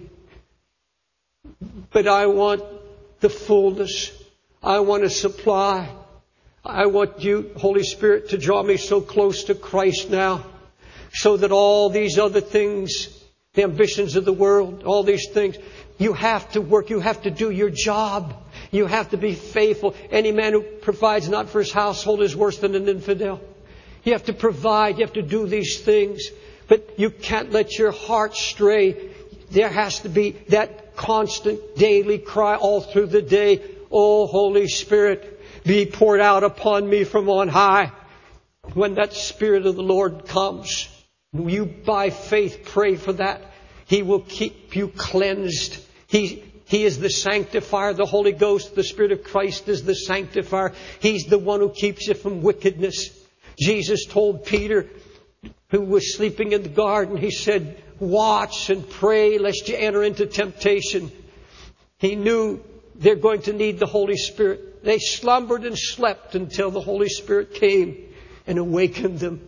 but I want the fullness. I want a supply. I want you, Holy Spirit, to draw me so close to Christ now, so that all these other things, the ambitions of the world, all these things, you have to work, you have to do your job. You have to be faithful. Any man who provides not for his household is worse than an infidel. You have to provide, you have to do these things. But you can't let your heart stray. There has to be that constant daily cry all through the day. Oh, Holy Spirit, be poured out upon me from on high. When that Spirit of the Lord comes, you by faith pray for that. He will keep you cleansed. He is the sanctifier. The Holy Ghost, the Spirit of Christ, is the sanctifier. He's the one who keeps you from wickedness. Jesus told Peter, who was sleeping in the garden, He said, watch and pray lest you enter into temptation. He knew they're going to need the Holy Spirit. They slumbered and slept until the Holy Spirit came and awakened them.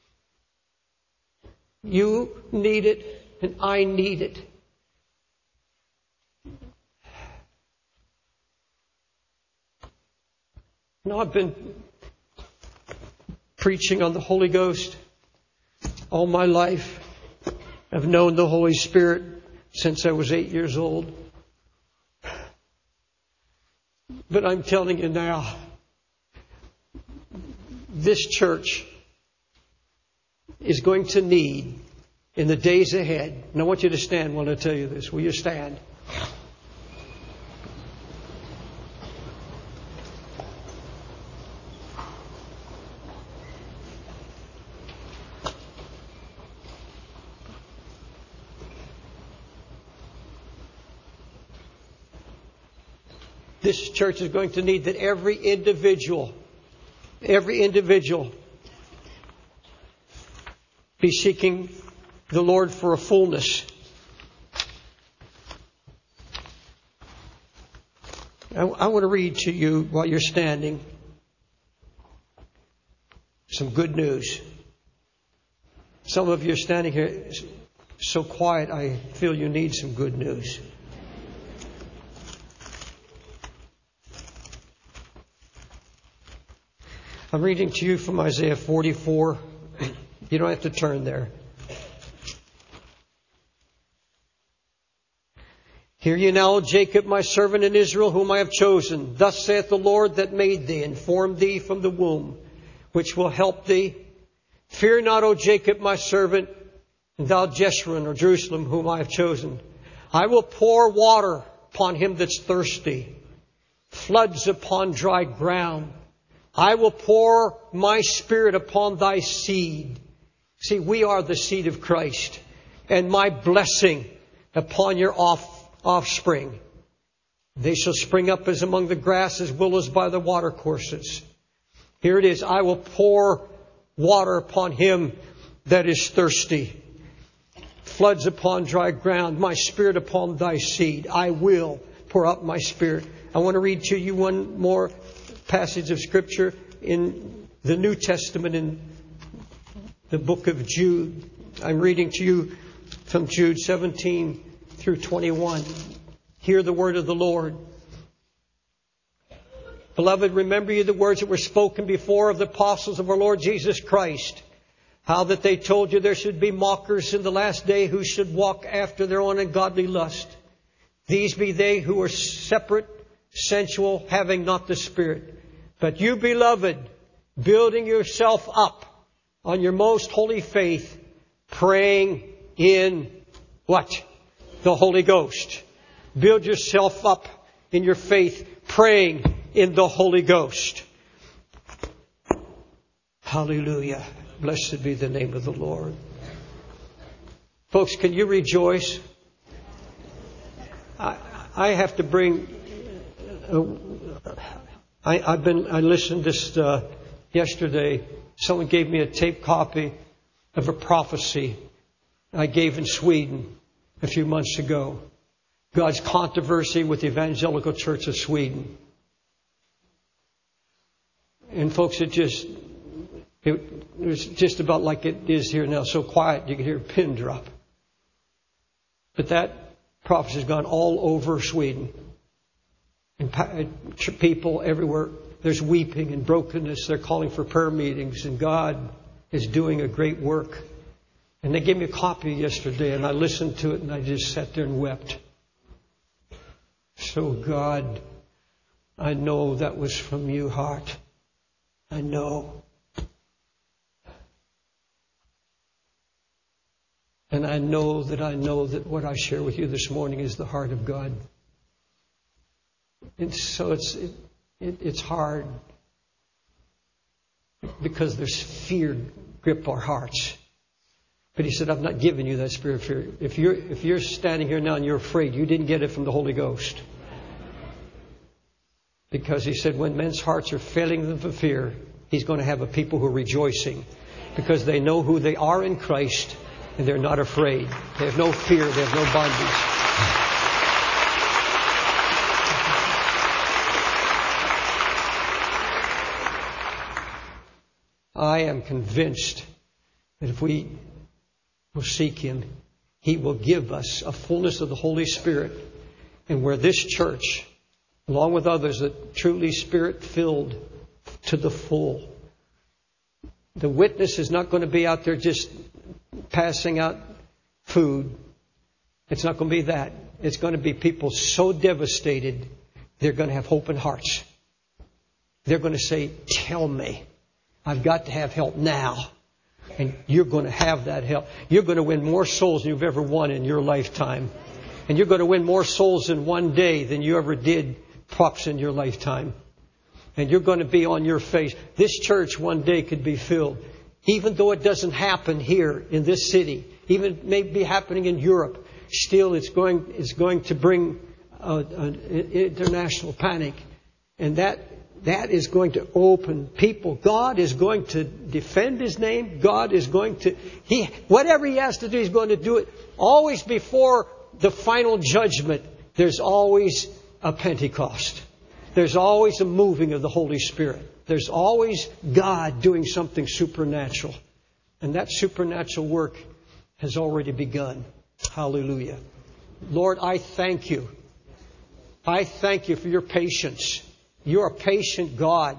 You need it, and I need it. Now, I've been preaching on the Holy Ghost all my life. I've known the Holy Spirit since I was 8 years old. But I'm telling you now, this church is going to need, in the days ahead, and I want you to stand while I tell you this. Will you stand? This church is going to need that every individual be seeking the Lord for a fullness. I want to read to you while you're standing some good news. Some of you are standing here so quiet, I feel you need some good news. I'm reading to you from Isaiah 44. You don't have to turn there. Hear ye now, Jacob, my servant, and Israel, whom I have chosen. Thus saith the Lord that made thee, and formed thee from the womb, which will help thee. Fear not, O Jacob, my servant, and thou Jeshurun, or Jerusalem, whom I have chosen. I will pour water upon him that's thirsty, floods upon dry ground. I will pour my Spirit upon thy seed. See, we are the seed of Christ. And my blessing upon your offspring. They shall spring up as among the grass, as willows by the watercourses. Here it is. I will pour water upon him that is thirsty. Floods upon dry ground. My Spirit upon thy seed. I will pour out my Spirit. I want to read to you one more passage of Scripture in the New Testament in the book of Jude. I'm reading to you from Jude 17 through 21. Hear the word of the Lord. Beloved, remember you the words that were spoken before of the apostles of our Lord Jesus Christ. How that they told you there should be mockers in the last day who should walk after their own ungodly lust. These be they who are separate, sensual, having not the Spirit. But you, beloved, building yourself up on your most holy faith, praying in what? The Holy Ghost. Build yourself up in your faith, praying in the Holy Ghost. Hallelujah. Blessed be the name of the Lord. Folks, can you rejoice? I have to bring... I listened this yesterday. Someone gave me a tape copy of a prophecy I gave in Sweden a few months ago. God's controversy with the Evangelical Church of Sweden. And folks, it was just about like it is here now. So quiet you can hear a pin drop. But that prophecy has gone all over Sweden. And people everywhere, there's weeping and brokenness. They're calling for prayer meetings, and God is doing a great work. And they gave me a copy yesterday, and I listened to it, and I just sat there and wept. So God, I know that was from you, heart. I know. And I know that what I share with you this morning is the heart of God. And so it's hard because there's fear grip our hearts. But He said, I've not given you that spirit of fear. If you're standing here now and you're afraid, you didn't get it from the Holy Ghost. Because He said when men's hearts are failing them for fear, He's going to have a people who are rejoicing. Because they know who they are in Christ and they're not afraid. They have no fear. They have no bondage. I am convinced that if we will seek Him, He will give us a fullness of the Holy Spirit. And where this church, along with others that truly Spirit-filled to the full, the witness is not going to be out there just passing out food. It's not going to be that. It's going to be people so devastated, they're going to have hope in hearts. They're going to say, tell me. I've got to have help now. And you're going to have that help. You're going to win more souls than you've ever won in your lifetime. And you're going to win more souls in one day than you ever did perhaps in your lifetime. And you're going to be on your face. This church one day could be filled. Even though it doesn't happen here in this city, even it may be happening in Europe, still it's going to bring an international panic. And that is going to open people. God is going to defend His name. God is going to, whatever He has to do, He's going to do it. Always before the final judgment, there's always a Pentecost. There's always a moving of the Holy Spirit. There's always God doing something supernatural. And that supernatural work has already begun. Hallelujah. Lord, I thank You. I thank You for Your patience. You're a patient God.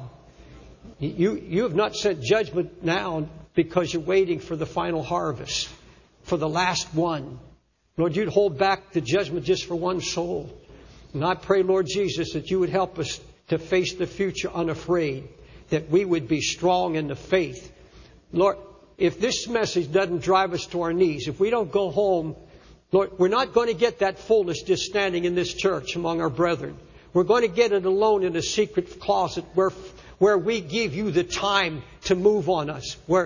You have not sent judgment now because you're waiting for the final harvest, for the last one. Lord, You'd hold back the judgment just for one soul. And I pray, Lord Jesus, that You would help us to face the future unafraid, that we would be strong in the faith. Lord, if this message doesn't drive us to our knees, if we don't go home, Lord, we're not going to get that fullness just standing in this church among our brethren. We're going to get it alone in a secret closet where we give You the time to move on us. Where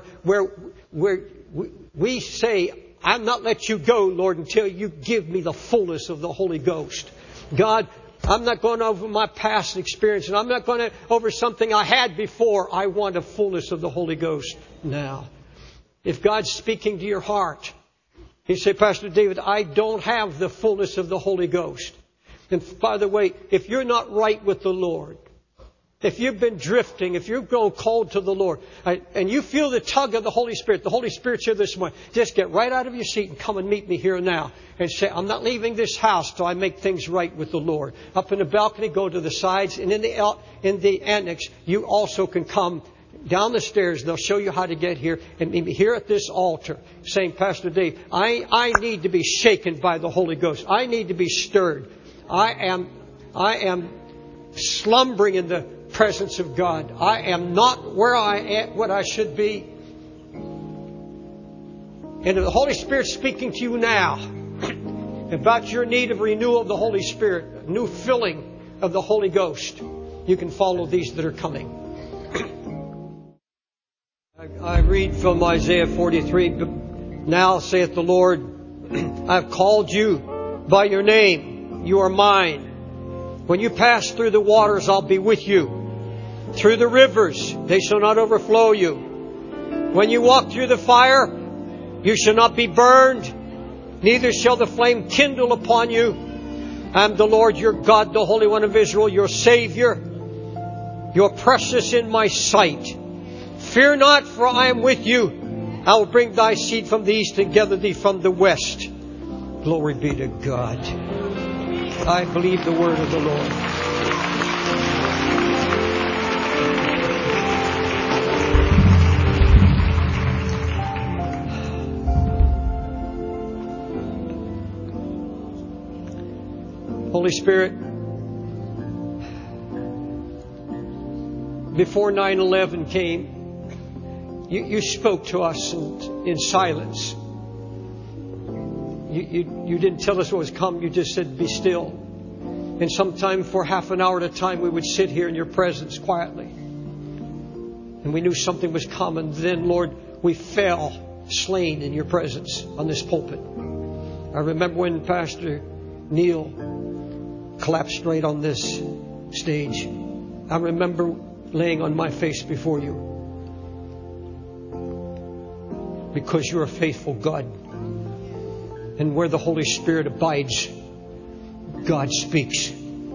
we say, I'll not let You go, Lord, until You give me the fullness of the Holy Ghost. God, I'm not going over my past experience, and I'm not going over something I had before. I want a fullness of the Holy Ghost now. If God's speaking to your heart, you say, Pastor David, I don't have the fullness of the Holy Ghost. And by the way, if you're not right with the Lord, if you've been drifting, if you've grown cold to the Lord, and you feel the tug of the Holy Spirit's here this morning, just get right out of your seat and come and meet me here and now. And say, I'm not leaving this house till I make things right with the Lord. Up in the balcony, go to the sides, and in the annex, you also can come down the stairs. They'll show you how to get here, and meet me here at this altar, saying, Pastor Dave, I need to be shaken by the Holy Ghost. I need to be stirred. I am slumbering in the presence of God. I am not where I am, what I should be. And if the Holy Spirit's speaking to you now about your need of renewal of the Holy Spirit, a new filling of the Holy Ghost, you can follow these that are coming. I read from Isaiah 43. Now saith the Lord, I have called you by your name. You are mine. When you pass through the waters, I'll be with you. Through the rivers, they shall not overflow you. When you walk through the fire, you shall not be burned, neither shall the flame kindle upon you. I am the Lord your God, the Holy One of Israel, your Savior. You're precious in my sight. Fear not, for I am with you. I will bring thy seed from the east and gather thee from the west. Glory be to God. I believe the word of the Lord. Holy Spirit, before 9/11 came, you spoke to us in silence. You didn't tell us what was coming. You just said, be still. And sometime for half an hour at a time, we would sit here in your presence quietly. And we knew something was coming. Then, Lord, we fell slain in your presence on this pulpit. I remember when Pastor Neil collapsed right on this stage. I remember laying on my face before you. Because you're a faithful God. And where the Holy Spirit abides, God speaks.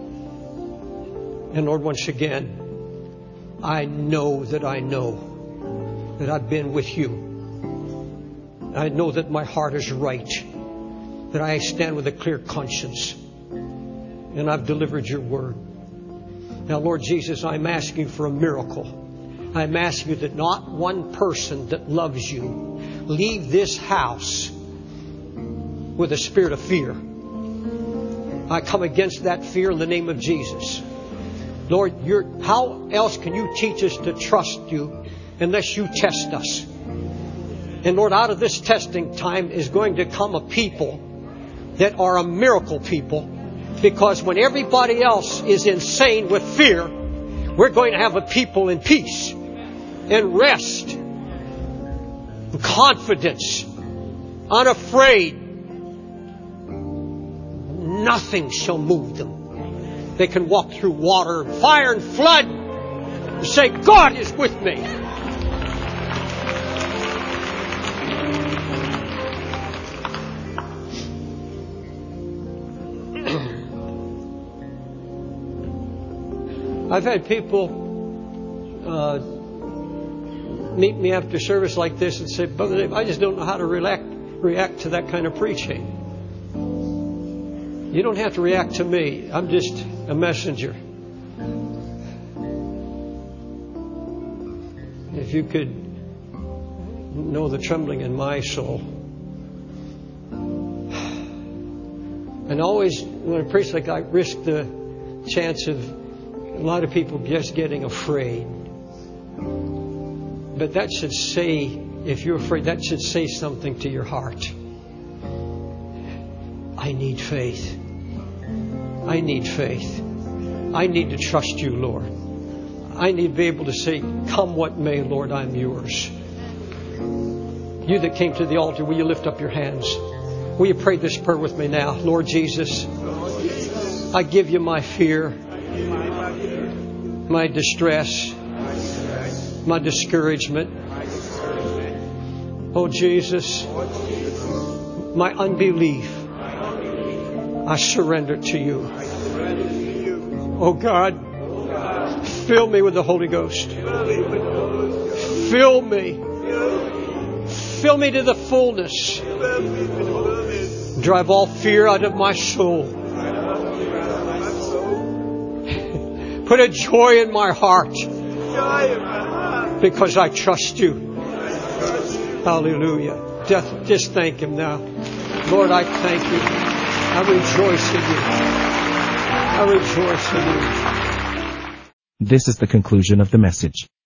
And Lord, once again, I know that I've been with you. I know that my heart is right. That I stand with a clear conscience. And I've delivered your word. Now, Lord Jesus, I'm asking for a miracle. I'm asking you that not one person that loves you leave this house with a spirit of fear. I come against that fear in the name of Jesus. Lord, how else can you teach us to trust you unless you test us? And Lord, out of this testing time is going to come a people that are a miracle people. Because when everybody else is insane with fear, we're going to have a people in peace and rest and confidence, unafraid. Nothing shall move them. They can walk through water, fire, and flood and say, God is with me. I've had people meet me after service like this and say, Brother Dave, I just don't know how to react to that kind of preaching. You don't have to react to me. I'm just a messenger. If you could know the trembling in my soul. And always, when I preach like I risk the chance of a lot of people just getting afraid. But that should say, if you're afraid, that should say something to your heart. I need faith. I need faith. I need to trust you, Lord. I need to be able to say, come what may, Lord, I'm yours. You that came to the altar, will you lift up your hands? Will you pray this prayer with me now? Lord Jesus, I give you my fear, my distress, my discouragement. Oh Jesus, my unbelief, I surrender to you. Oh God, fill me with the Holy Ghost. Fill me. Fill me to the fullness. Drive all fear out of my soul. Put a joy in my heart because I trust you. Hallelujah. Just thank Him now. Lord, I thank you. I rejoice in you. I rejoice in you. This is the conclusion of the message.